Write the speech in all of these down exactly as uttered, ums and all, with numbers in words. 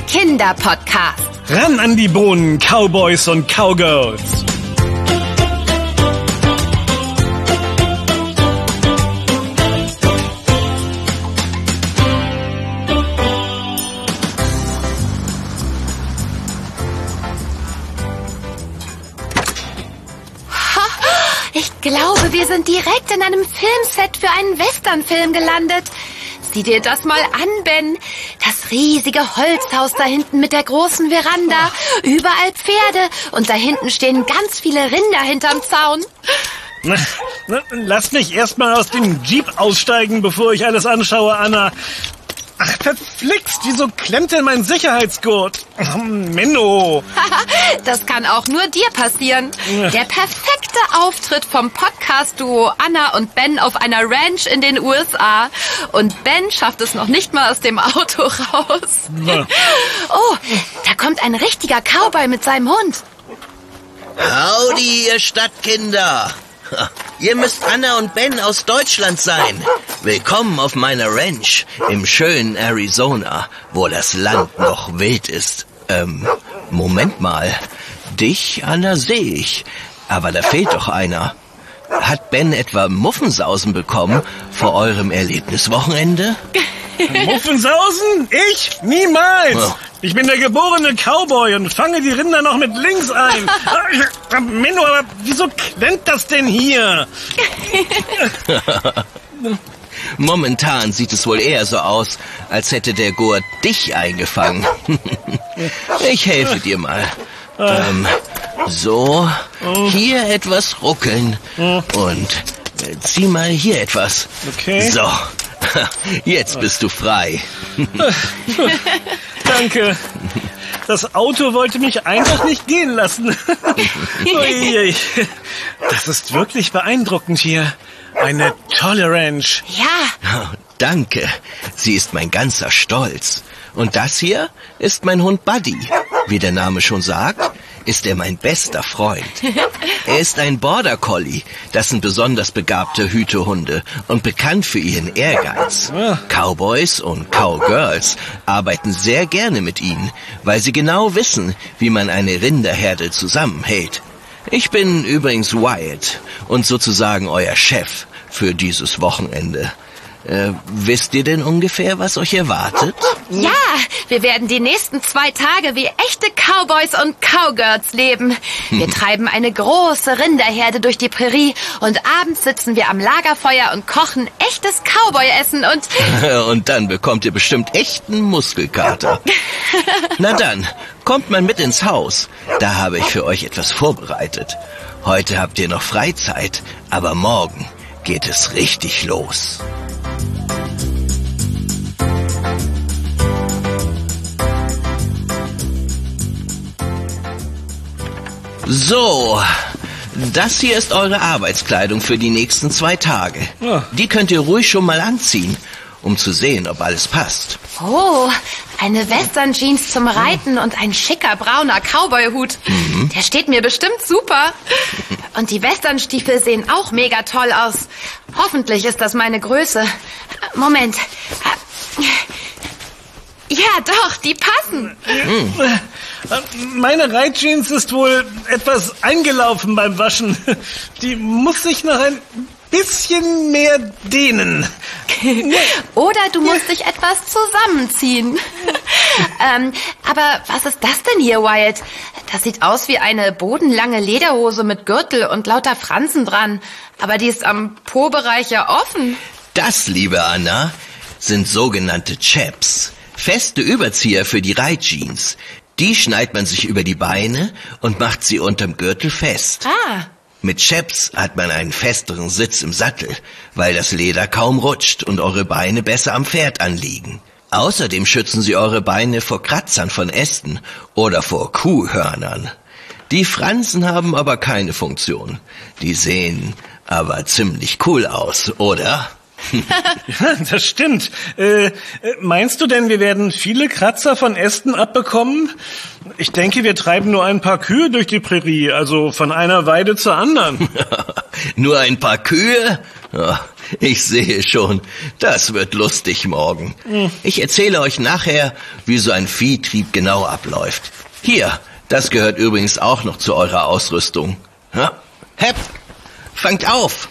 Kinderpodcast. Ran an die Bohnen, Cowboys und Cowgirls. Ich glaube, wir sind direkt in einem Filmset für einen Westernfilm gelandet. Sieh dir das mal an, Ben. Das riesige Holzhaus da hinten mit der großen Veranda. Überall Pferde. Und da hinten stehen ganz viele Rinder hinterm Zaun. Na, na, lass mich erst mal aus dem Jeep aussteigen, bevor ich alles anschaue, Anna. Ach, verflixt, wieso klemmt denn mein Sicherheitsgurt? Oh, Menno. Das kann auch nur dir passieren. Der perfekte Auftritt vom Podcast-Duo Anna und Ben auf einer Ranch in den U S A. Und Ben schafft es noch nicht mal aus dem Auto raus. Ja. Oh, da kommt ein richtiger Cowboy mit seinem Hund. Howdy, ihr Stadtkinder. Ihr müsst Anna und Ben aus Deutschland sein. Willkommen auf meiner Ranch im schönen Arizona, wo das Land noch wild ist. Ähm, Moment mal. Dich, Anna, sehe ich. Aber da fehlt doch einer. Hat Ben etwa Muffensausen bekommen vor eurem Erlebniswochenende? Muffensausen? Ich? Niemals! Oh. Ich bin der geborene Cowboy und fange die Rinder noch mit links ein. Menno, aber wieso klemmt das denn hier? Momentan sieht es wohl eher so aus, als hätte der Gurt dich eingefangen. Ich helfe dir mal. Ähm, so, hier etwas ruckeln und äh, zieh mal hier etwas. Okay. So, jetzt bist du frei. Danke. Das Auto wollte mich einfach nicht gehen lassen. Uiui. Das ist wirklich beeindruckend hier. Eine tolle Ranch. Ja. Danke, sie ist mein ganzer Stolz. Und das hier ist mein Hund Buddy. Wie der Name schon sagt, ist er mein bester Freund. Er ist ein Border Collie. Das sind besonders begabte Hütehunde und bekannt für ihren Ehrgeiz. Cowboys und Cowgirls arbeiten sehr gerne mit ihnen, weil sie genau wissen, wie man eine Rinderherde zusammenhält. Ich bin übrigens Wyatt und sozusagen euer Chef für dieses Wochenende. Äh, wisst ihr denn ungefähr, was euch erwartet? Ja, wir werden die nächsten zwei Tage wie echte Cowboys und Cowgirls leben. Wir treiben eine große Rinderherde durch die Prärie und abends sitzen wir am Lagerfeuer und kochen echtes Cowboy-Essen und... Und dann bekommt ihr bestimmt echten Muskelkater. Na dann, kommt mal mit ins Haus. Da habe ich für euch etwas vorbereitet. Heute habt ihr noch Freizeit, aber morgen geht es richtig los. So, das hier ist eure Arbeitskleidung für die nächsten zwei Tage. Ja. Die könnt ihr ruhig schon mal anziehen, um zu sehen, ob alles passt. Oh, eine Western-Jeans zum Reiten und ein schicker brauner Cowboy-Hut. Mhm. Der steht mir bestimmt super. Und die Western-Stiefel sehen auch mega toll aus. Hoffentlich ist das meine Größe. Moment. Ja, doch, die passen. Mhm. Meine Reitjeans ist wohl etwas eingelaufen beim Waschen. Die muss sich noch ein bisschen mehr dehnen. Oder du musst dich etwas zusammenziehen. ähm, aber was ist das denn hier, Wyatt? Das sieht aus wie eine bodenlange Lederhose mit Gürtel und lauter Fransen dran. Aber die ist am Po-Bereich ja offen. Das, liebe Anna, sind sogenannte Chaps. Feste Überzieher für die Reitjeans. Die schneidet man sich über die Beine und macht sie unterm Gürtel fest. Ah. Mit Chaps hat man einen festeren Sitz im Sattel, weil das Leder kaum rutscht und eure Beine besser am Pferd anliegen. Außerdem schützen sie eure Beine vor Kratzern von Ästen oder vor Kuhhörnern. Die Fransen haben aber keine Funktion. Die sehen aber ziemlich cool aus, oder? Ja, das stimmt. Äh, meinst du denn, wir werden viele Kratzer von Ästen abbekommen? Ich denke, wir treiben nur ein paar Kühe durch die Prärie, also von einer Weide zur anderen. Nur ein paar Kühe? Ja, Ich sehe schon, das wird lustig morgen. Ich erzähle euch nachher, wie so ein Viehtrieb genau abläuft. Hier, das gehört übrigens auch noch zu eurer Ausrüstung. Ja? Hep, fangt auf!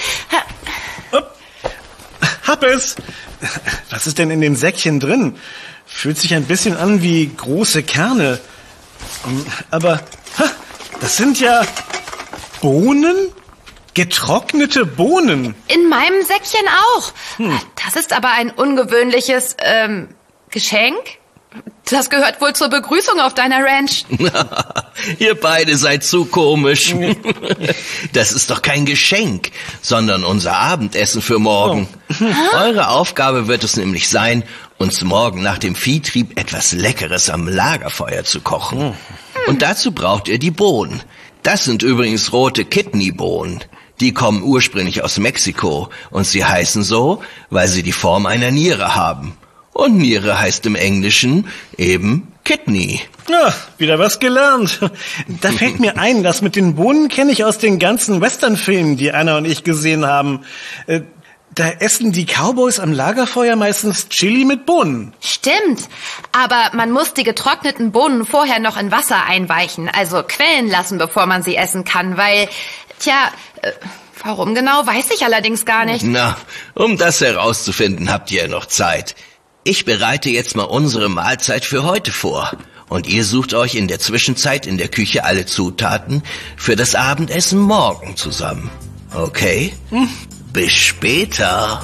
Hab es! Was ist denn in den Säckchen drin? Fühlt sich ein bisschen an wie große Kerne. Aber das sind ja Bohnen? Getrocknete Bohnen. In meinem Säckchen auch. Hm. Das ist aber ein ungewöhnliches ähm, Geschenk. Das gehört wohl zur Begrüßung auf deiner Ranch. Ihr beide seid zu komisch. Das ist doch kein Geschenk, sondern unser Abendessen für morgen. Oh. Eure Aufgabe wird es nämlich sein, uns morgen nach dem Viehtrieb etwas Leckeres am Lagerfeuer zu kochen. Hm. Und dazu braucht ihr die Bohnen. Das sind übrigens rote Kidneybohnen. Die kommen ursprünglich aus Mexiko und sie heißen so, weil sie die Form einer Niere haben. Und Niere heißt im Englischen eben Kidney. Ja, wieder was gelernt. Da fällt mir ein, das mit den Bohnen kenne ich aus den ganzen Western-Filmen, die Anna und ich gesehen haben. Da essen die Cowboys am Lagerfeuer meistens Chili mit Bohnen. Stimmt, aber man muss die getrockneten Bohnen vorher noch in Wasser einweichen, also quellen lassen, bevor man sie essen kann, weil, tja, äh, warum genau, weiß ich allerdings gar nicht. Na, um das herauszufinden, habt ihr noch Zeit. Ich bereite jetzt mal unsere Mahlzeit für heute vor. Und ihr sucht euch in der Zwischenzeit in der Küche alle Zutaten für das Abendessen morgen zusammen. Okay? Hm. Bis später.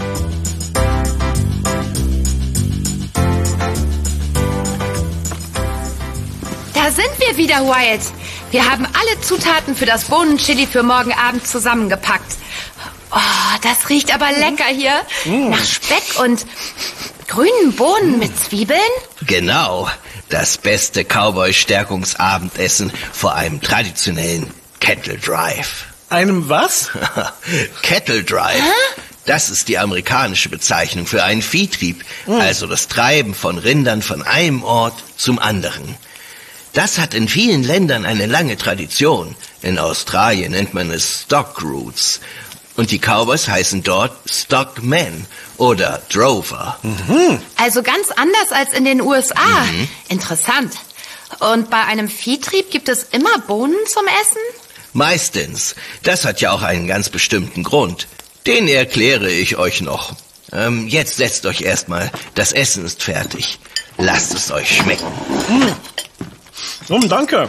Da sind wir wieder, Wyatt. Wir haben alle Zutaten für das Bohnenchili für morgen Abend zusammengepackt. Oh, das riecht aber lecker hier. Mm. Nach Speck und grünen Bohnen mm. mit Zwiebeln. Genau. Das beste Cowboy-Stärkungsabendessen vor einem traditionellen Cattle Drive. Einem was? Cattle Drive. Hä? Das ist die amerikanische Bezeichnung für einen Viehtrieb, mm. also das Treiben von Rindern von einem Ort zum anderen. Das hat in vielen Ländern eine lange Tradition. In Australien nennt man es Stockroutes. Und die Cowboys heißen dort Stockmen oder Drover. Mhm. Also ganz anders als in den U S A. Mhm. Interessant. Und bei einem Viehtrieb gibt es immer Bohnen zum Essen? Meistens. Das hat ja auch einen ganz bestimmten Grund. Den erkläre ich euch noch. Ähm, jetzt setzt euch erstmal. Das Essen ist fertig. Lasst es euch schmecken. Mhm. Oh, danke.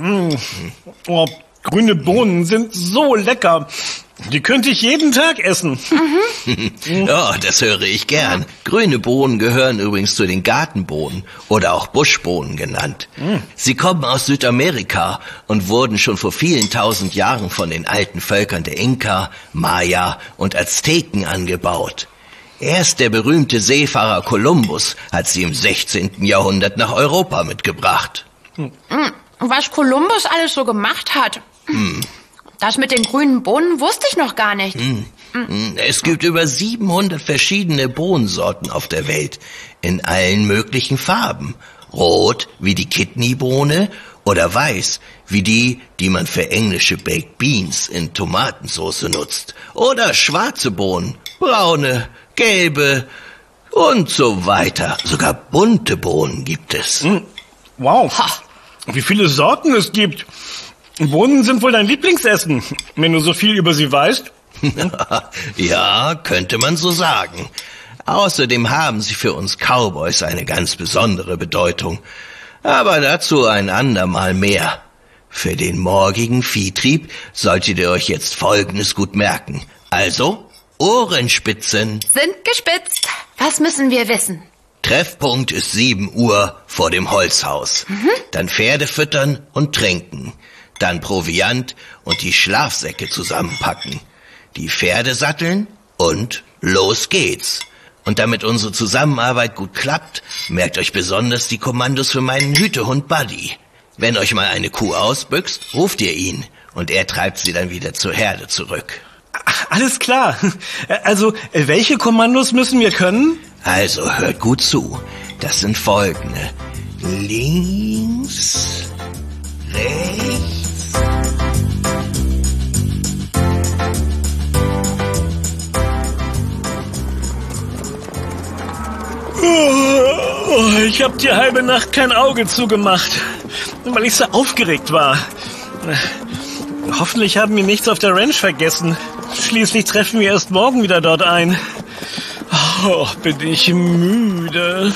Oh, grüne Bohnen sind so lecker. Die könnte ich jeden Tag essen. Mhm. Ja, das höre ich gern. Grüne Bohnen gehören übrigens zu den Gartenbohnen oder auch Buschbohnen genannt. Mhm. Sie kommen aus Südamerika und wurden schon vor vielen tausend Jahren von den alten Völkern der Inka, Maya und Azteken angebaut. Erst der berühmte Seefahrer Kolumbus hat sie im sechzehnten Jahrhundert nach Europa mitgebracht. Mhm. Was Kolumbus alles so gemacht hat. Mhm. Das mit den grünen Bohnen wusste ich noch gar nicht. Mm. Mm. Es gibt über siebenhundert verschiedene Bohnensorten auf der Welt, in allen möglichen Farben. Rot wie die Kidneybohne oder weiß wie die, die man für englische Baked Beans in Tomatensauce nutzt. Oder schwarze Bohnen, braune, gelbe und so weiter. Sogar bunte Bohnen gibt es. Mm. Wow, ha. Wie viele Sorten es gibt. Bohnen sind wohl dein Lieblingsessen, wenn du so viel über sie weißt. Ja, könnte man so sagen. Außerdem haben sie für uns Cowboys eine ganz besondere Bedeutung. Aber dazu ein andermal mehr. Für den morgigen Viehtrieb solltet ihr euch jetzt Folgendes gut merken. Also, Ohrenspitzen. Sind gespitzt. Was müssen wir wissen? Treffpunkt ist sieben Uhr vor dem Holzhaus. Mhm. Dann Pferde füttern und tränken. Dann Proviant und die Schlafsäcke zusammenpacken, die Pferde satteln und los geht's. Und damit unsere Zusammenarbeit gut klappt, merkt euch besonders die Kommandos für meinen Hütehund Buddy. Wenn euch mal eine Kuh ausbüchst, ruft ihr ihn und er treibt sie dann wieder zur Herde zurück. Alles klar. Also, welche Kommandos müssen wir können? Also, hört gut zu. Das sind folgende. Links, rechts, Ich hab die halbe Nacht kein Auge zugemacht, weil ich so aufgeregt war. Hoffentlich haben wir nichts auf der Ranch vergessen. Schließlich treffen wir erst morgen wieder dort ein. Oh, bin ich müde.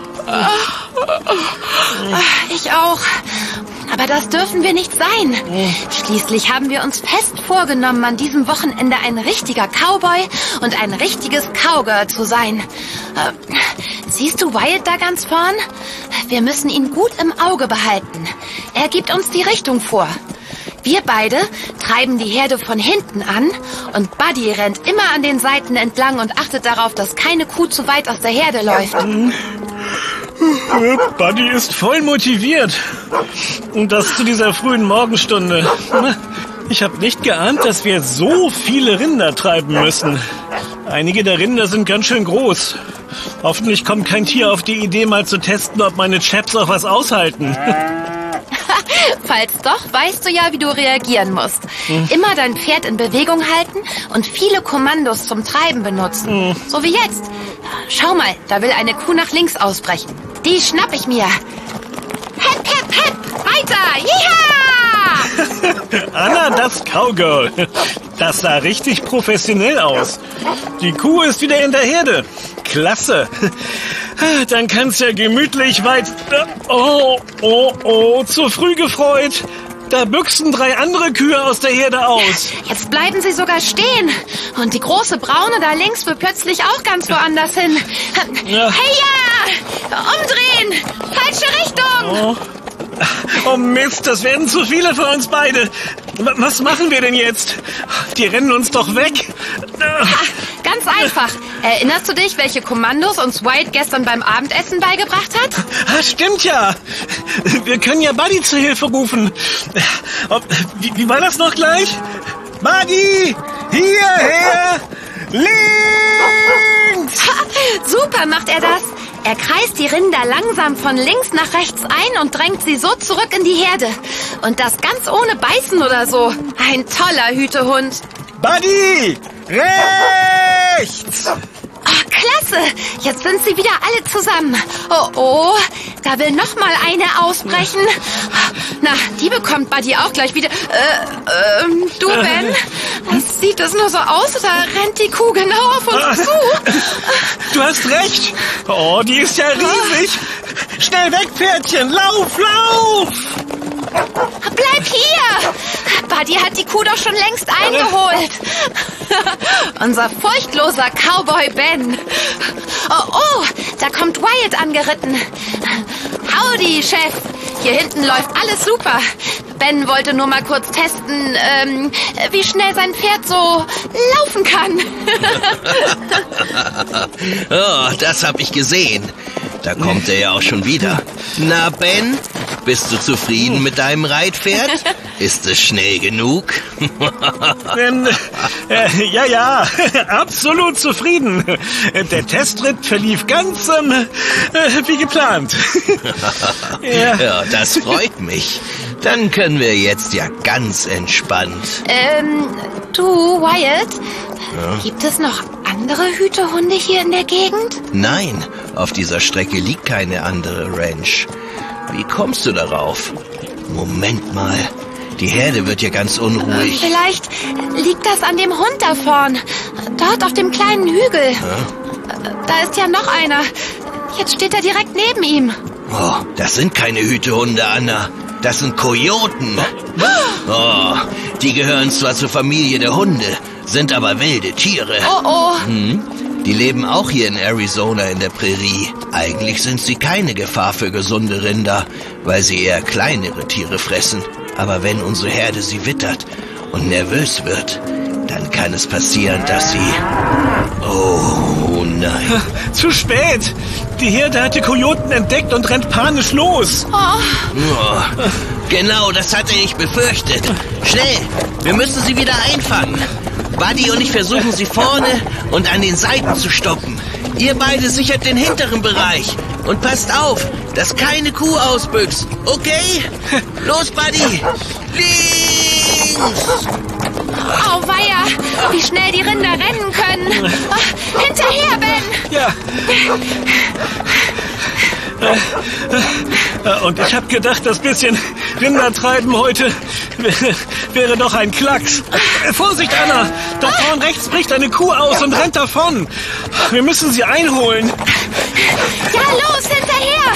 Ich auch. Aber das dürfen wir nicht sein. Schließlich haben wir uns fest vorgenommen, an diesem Wochenende ein richtiger Cowboy und ein richtiges Cowgirl zu sein. Äh, siehst du Wyatt da ganz vorn? Wir müssen ihn gut im Auge behalten. Er gibt uns die Richtung vor. Wir beide treiben die Herde von hinten an und Buddy rennt immer an den Seiten entlang und achtet darauf, dass keine Kuh zu weit aus der Herde läuft. Buddy ist voll motiviert. Und das zu dieser frühen Morgenstunde. Ich habe nicht geahnt, dass wir so viele Rinder treiben müssen. Einige der Rinder sind ganz schön groß. Hoffentlich kommt kein Tier auf die Idee, mal zu testen, ob meine Chaps auch was aushalten. Falls doch, weißt du ja, wie du reagieren musst. Hm. Immer dein Pferd in Bewegung halten und viele Kommandos zum Treiben benutzen. Hm. So wie jetzt. Schau mal, da will eine Kuh nach links ausbrechen. Die schnapp ich mir. Hep, hep, hep! Weiter! Jiha! Anna, das Cowgirl. Das sah richtig professionell aus. Die Kuh ist wieder in der Herde. Klasse. Dann kann's ja gemütlich weit... Oh, oh, oh, zu früh gefreut. Da büchsen drei andere Kühe aus der Herde aus. Jetzt bleiben sie sogar stehen. Und die große Braune da links will plötzlich auch ganz woanders hin. Ja. Hey ja! Umdrehen! Falsche Richtung! Oh. Oh Mist, das werden zu viele für uns beide. Was machen wir denn jetzt? Die rennen uns doch weg. Ha, ganz einfach. Erinnerst du dich, welche Kommandos uns Wyatt gestern beim Abendessen beigebracht hat? Ah, stimmt ja. Wir können ja Buddy zur Hilfe rufen. Wie, wie war das noch gleich? Buddy, hierher, links. Ha, super macht er das. Er kreist die Rinder langsam von links nach rechts ein und drängt sie so zurück in die Herde. Und das ganz ohne Beißen oder so. Ein toller Hütehund. Buddy! Rechts! Oh, klasse! Jetzt sind sie wieder alle zusammen. Oh, oh, da will noch mal eine ausbrechen. Na, die bekommt Buddy auch gleich wieder. Äh, ähm, du, Ben? Was sieht das nur so aus? Da rennt die Kuh genau auf uns zu. Du hast recht. Oh, die ist ja riesig. Schnell weg, Pferdchen. Lauf, lauf! Bleib hier! Buddy hat die Kuh doch schon längst eingeholt. Unser furchtloser Cowboy Ben. Oh, oh, da kommt Wyatt angeritten. Howdy, Chef. Hier hinten läuft alles super. Ben wollte nur mal kurz testen, ähm, wie schnell sein Pferd so laufen kann. Oh, das hab ich gesehen. Da kommt er ja auch schon wieder. Na, Ben, bist du zufrieden mit deinem Reitpferd? Ist es schnell genug? Ben, äh, ja, ja, absolut zufrieden. Der Testritt verlief ganz ähm, äh, wie geplant. Ja. Ja, das freut mich. Dann können wir jetzt ja ganz entspannt. Ähm, du, Wyatt, ja? Gibt es noch andere Hütehunde hier in der Gegend? Nein, auf dieser Strecke liegt keine andere Ranch. Wie kommst du darauf? Moment mal, die Herde wird ja ganz unruhig. Vielleicht liegt das an dem Hund da vorn, dort auf dem kleinen Hügel. Ja? Da ist ja noch einer. Jetzt steht er direkt neben ihm. Oh, das sind keine Hütehunde, Anna. Das sind Kojoten. Oh, die gehören zwar zur Familie der Hunde, sind aber wilde Tiere. Oh, oh. Hm? Die leben auch hier in Arizona in der Prärie. Eigentlich sind sie keine Gefahr für gesunde Rinder, weil sie eher kleinere Tiere fressen. Aber wenn unsere Herde sie wittert und nervös wird, dann kann es passieren, dass sie... Oh nein. Zu spät. Die Herde hat die Kojoten entdeckt und rennt panisch los. Oh. Oh, genau, das hatte ich befürchtet. Schnell, wir müssen sie wieder einfangen. Buddy und ich versuchen sie vorne und an den Seiten zu stoppen. Ihr beide sichert den hinteren Bereich. Und passt auf, dass keine Kuh ausbüchst. Okay? Los, Buddy. Links. Auweia, wie schnell die Rinder rennen können. Oh, hinterher, Ben. Ja. Und ich habe gedacht, das bisschen Rindertreiben heute wäre, wäre doch ein Klacks. Vorsicht, Anna! Da vorne rechts bricht eine Kuh aus und rennt davon. Wir müssen sie einholen. Ja, los, hinterher!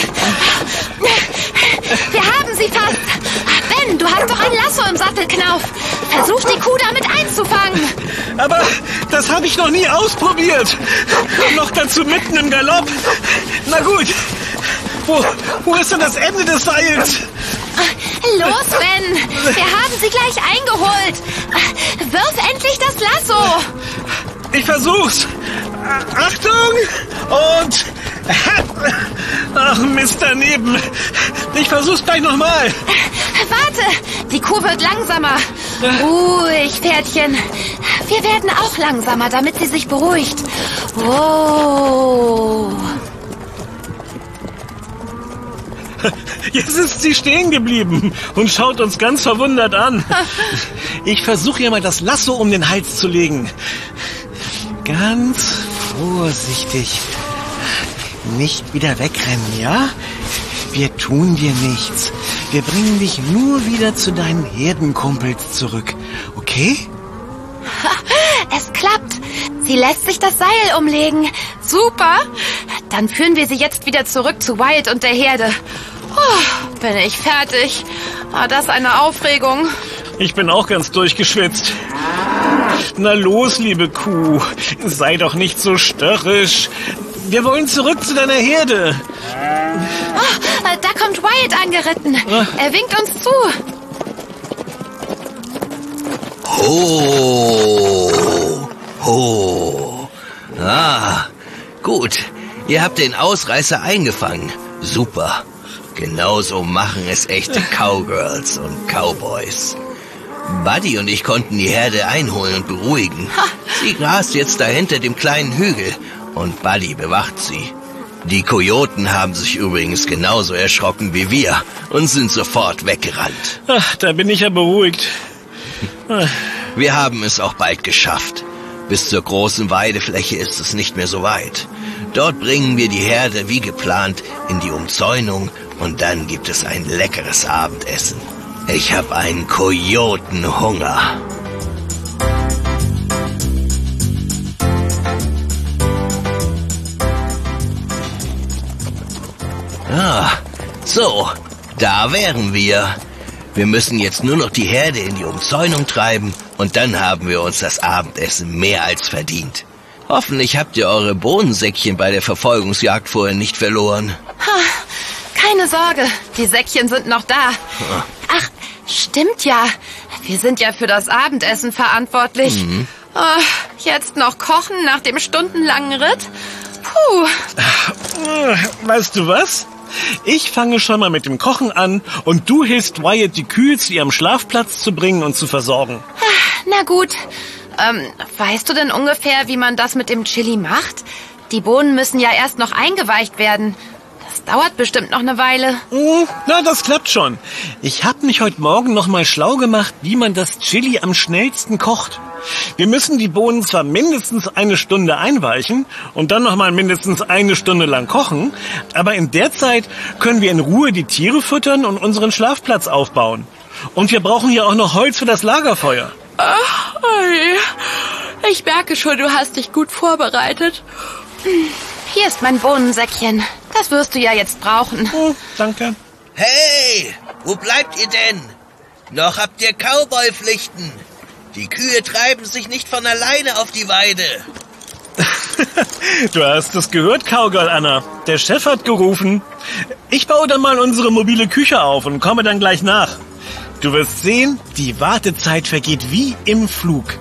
Wir haben sie fast. Ben, du hast doch ein Lasso im Sattelknauf. Versuch, die Kuh damit einzufangen. Aber das habe ich noch nie ausprobiert. Noch dazu mitten im Galopp. Na gut. Wo, wo ist denn das Ende des Seils? Los, Ben. Wir haben sie gleich eingeholt. Wirf endlich das Lasso. Ich versuch's. Achtung! Und... Ach, Mist, daneben. Ich versuch's gleich nochmal. Warte, die Kuh wird langsamer. Ruhig, Pferdchen. Wir werden auch langsamer, damit sie sich beruhigt. Oh. Jetzt ist sie stehen geblieben und schaut uns ganz verwundert an. Ich versuche ihr mal das Lasso um den Hals zu legen. Ganz vorsichtig. Nicht wieder wegrennen, ja? Wir tun dir nichts. Wir bringen dich nur wieder zu deinen Herdenkumpels zurück. Okay? Es klappt. Sie lässt sich das Seil umlegen. Super. Dann führen wir sie jetzt wieder zurück zu Wyatt und der Herde. Oh, bin ich fertig. Ah, das ist eine Aufregung. Ich bin auch ganz durchgeschwitzt. Na los, liebe Kuh. Sei doch nicht so störrisch. Wir wollen zurück zu deiner Herde. Oh, da kommt Wyatt angeritten. Er winkt uns zu. Ho, ho. Ah, gut. Ihr habt den Ausreißer eingefangen. Super. Genauso machen es echte Cowgirls und Cowboys. Buddy und ich konnten die Herde einholen und beruhigen. Sie grast jetzt da hinter dem kleinen Hügel und Buddy bewacht sie. Die Kojoten haben sich übrigens genauso erschrocken wie wir und sind sofort weggerannt. Ach, da bin ich ja beruhigt. Wir haben es auch bald geschafft. Bis zur großen Weidefläche ist es nicht mehr so weit. Dort bringen wir die Herde wie geplant in die Umzäunung und dann gibt es ein leckeres Abendessen. Ich habe einen Kojotenhunger. Ah, so, da wären wir. Wir müssen jetzt nur noch die Herde in die Umzäunung treiben und dann haben wir uns das Abendessen mehr als verdient. Hoffentlich habt ihr eure Bohnensäckchen bei der Verfolgungsjagd vorher nicht verloren. Keine Sorge, die Säckchen sind noch da. Ach, stimmt ja. Wir sind ja für das Abendessen verantwortlich. Mhm. Oh, jetzt noch kochen nach dem stundenlangen Ritt? Puh. Weißt du was? Ich fange schon mal mit dem Kochen an und du hilfst Wyatt, die Kühe zu ihrem Schlafplatz zu bringen und zu versorgen. Na gut. Ähm, weißt du denn ungefähr, wie man das mit dem Chili macht? Die Bohnen müssen ja erst noch eingeweicht werden. Das dauert bestimmt noch eine Weile. Mm, na, das klappt schon. Ich habe mich heute Morgen noch mal schlau gemacht, wie man das Chili am schnellsten kocht. Wir müssen die Bohnen zwar mindestens eine Stunde einweichen und dann noch mal mindestens eine Stunde lang kochen, aber in der Zeit können wir in Ruhe die Tiere füttern und unseren Schlafplatz aufbauen. Und wir brauchen ja auch noch Holz für das Lagerfeuer. Ach, ich merke schon, du hast dich gut vorbereitet. Hier ist mein Bohnensäckchen. Das wirst du ja jetzt brauchen. Oh, danke. Hey, wo bleibt ihr denn? Noch habt ihr Cowboy-Pflichten. Die Kühe treiben sich nicht von alleine auf die Weide. Du hast es gehört, Cowgirl Anna. Der Chef hat gerufen. Ich baue dann mal unsere mobile Küche auf und komme dann gleich nach. Du wirst sehen, die Wartezeit vergeht wie im Flug.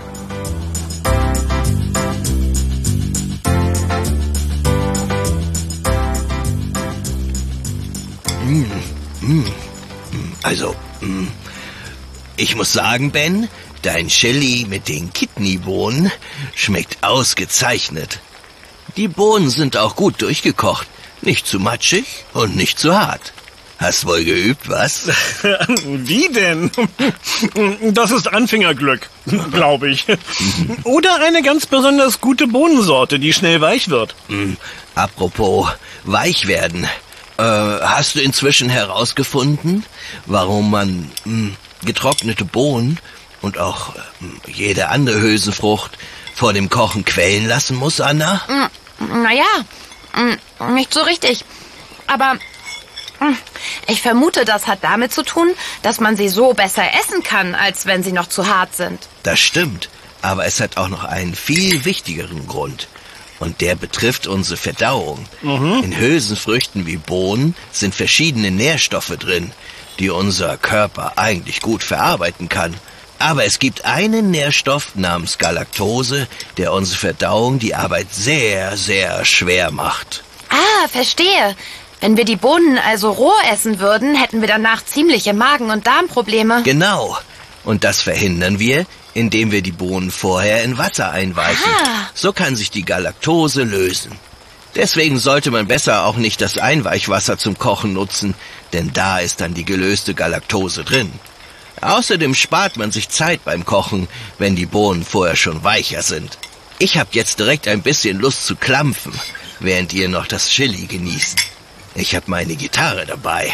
Mm, mm, also, mm, ich muss sagen, Ben, dein Chili mit den Kidneybohnen schmeckt ausgezeichnet. Die Bohnen sind auch gut durchgekocht, nicht zu matschig und nicht zu hart. Hast wohl geübt, was? Wie denn? Das ist Anfängerglück, glaube ich. Oder eine ganz besonders gute Bohnensorte, die schnell weich wird. Mm, apropos weich werden. Äh, hast du inzwischen herausgefunden, warum man mh, getrocknete Bohnen und auch mh, jede andere Hülsenfrucht vor dem Kochen quellen lassen muss, Anna? Mm, naja, mm, nicht so richtig. Aber mm, ich vermute, das hat damit zu tun, dass man sie so besser essen kann, als wenn sie noch zu hart sind. Das stimmt, aber es hat auch noch einen viel wichtigeren Grund. Und der betrifft unsere Verdauung. Mhm. In Hülsenfrüchten wie Bohnen sind verschiedene Nährstoffe drin, die unser Körper eigentlich gut verarbeiten kann. Aber es gibt einen Nährstoff namens Galaktose, der unsere Verdauung die Arbeit sehr, sehr schwer macht. Ah, verstehe. Wenn wir die Bohnen also roh essen würden, hätten wir danach ziemliche Magen- und Darmprobleme. Genau. Und das verhindern wir, indem wir die Bohnen vorher in Wasser einweichen. Aha. So kann sich die Galaktose lösen. Deswegen sollte man besser auch nicht das Einweichwasser zum Kochen nutzen, denn da ist dann die gelöste Galaktose drin. Außerdem spart man sich Zeit beim Kochen, wenn die Bohnen vorher schon weicher sind. Ich habe jetzt direkt ein bisschen Lust zu klampfen, während ihr noch das Chili genießt. Ich habe meine Gitarre dabei.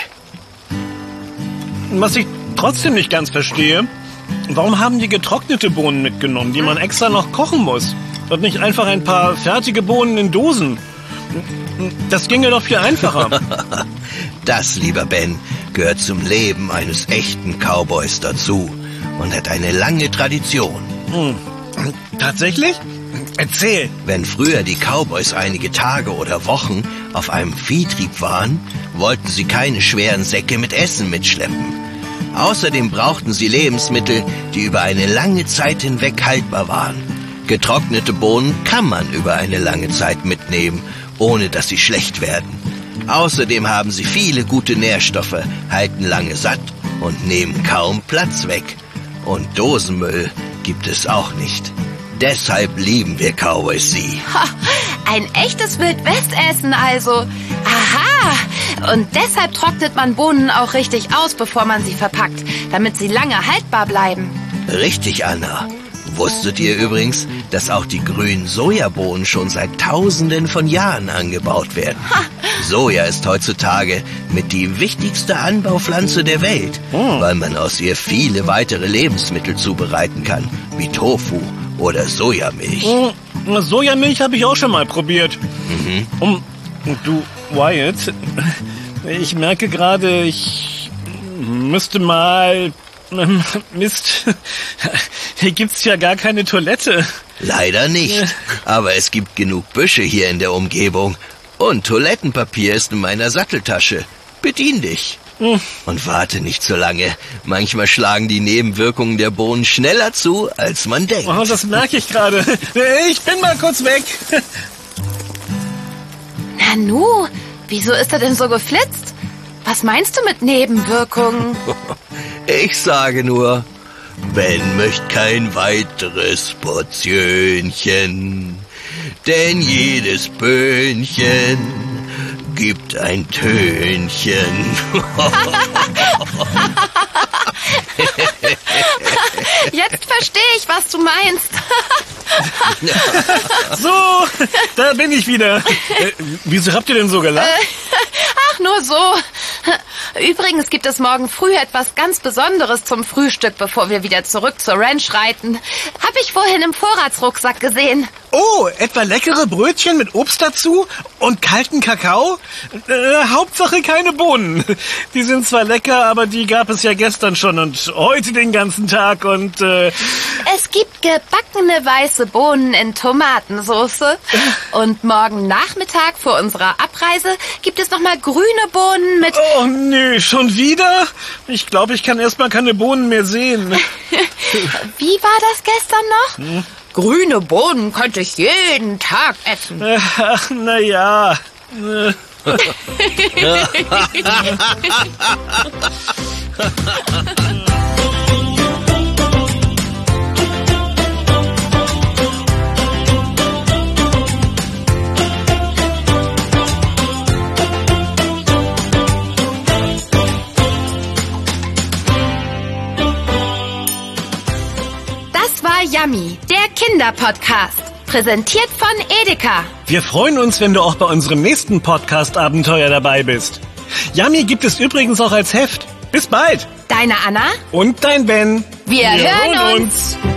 Was ich trotzdem nicht ganz verstehe, warum haben die getrocknete Bohnen mitgenommen, die man extra noch kochen muss? Und nicht einfach ein paar fertige Bohnen in Dosen? Das ginge doch viel einfacher. Das, lieber Ben, gehört zum Leben eines echten Cowboys dazu und hat eine lange Tradition. Hm. Tatsächlich? Erzähl. Wenn früher die Cowboys einige Tage oder Wochen auf einem Viehtrieb waren, wollten sie keine schweren Säcke mit Essen mitschleppen. Außerdem brauchten sie Lebensmittel, die über eine lange Zeit hinweg haltbar waren. Getrocknete Bohnen kann man über eine lange Zeit mitnehmen, ohne dass sie schlecht werden. Außerdem haben sie viele gute Nährstoffe, halten lange satt und nehmen kaum Platz weg. Und Dosenmüll gibt es auch nicht. Deshalb lieben wir Cowboys sie. Ha, ein echtes Wildwestessen also. Aha. Und deshalb trocknet man Bohnen auch richtig aus, bevor man sie verpackt, damit sie lange haltbar bleiben. Richtig, Anna. Wusstet ihr übrigens, dass auch die grünen Sojabohnen schon seit Tausenden von Jahren angebaut werden? Ha. Soja ist heutzutage mit die wichtigste Anbaupflanze der Welt, oh. weil man aus ihr viele weitere Lebensmittel zubereiten kann, wie Tofu oder Sojamilch. Oh, Sojamilch habe ich auch schon mal probiert. Mhm. Um, du, Wyatt, ich merke gerade, ich müsste mal... Mist, hier gibt's ja gar keine Toilette. Leider nicht, aber es gibt genug Büsche hier in der Umgebung. Und Toilettenpapier ist in meiner Satteltasche. Bedien dich. Hm. Und warte nicht so lange. Manchmal schlagen die Nebenwirkungen der Bohnen schneller zu, als man denkt. Oh, das merke ich gerade. Ich bin mal kurz weg. Nanu, wieso ist er denn so geflitzt? Was meinst du mit Nebenwirkungen? Ich sage nur, Ben möchte kein weiteres Portionchen, denn jedes Böhnchen gibt ein Tönchen. Jetzt verstehe ich, was du meinst. So, da bin ich wieder. Äh, wieso habt ihr denn so gelacht? Ach, nur so. Übrigens gibt es morgen früh etwas ganz Besonderes zum Frühstück, bevor wir wieder zurück zur Ranch reiten. Hab ich vorhin im Vorratsrucksack gesehen. Oh, etwa leckere Brötchen mit Obst dazu und kalten Kakao? Äh, Hauptsache keine Bohnen. Die sind zwar lecker, aber die gab es ja gestern schon und heute den ganzen Tag und... Äh es gibt gebackene weiße Bohnen in Tomatensauce. Und morgen Nachmittag vor unserer Abreise gibt es nochmal grüne Bohnen mit... Oh nee, schon wieder? Ich glaube, ich kann erstmal keine Bohnen mehr sehen. Wie war das gestern noch? Hm? Grüne Bohnen könnte ich jeden Tag essen. Ach, na ja. Yummy, der Kinderpodcast. Präsentiert von Edeka. Wir freuen uns, wenn du auch bei unserem nächsten Podcast-Abenteuer dabei bist. Yummy gibt es übrigens auch als Heft. Bis bald. Deine Anna? Und dein Ben. Wir, Wir hören uns. uns.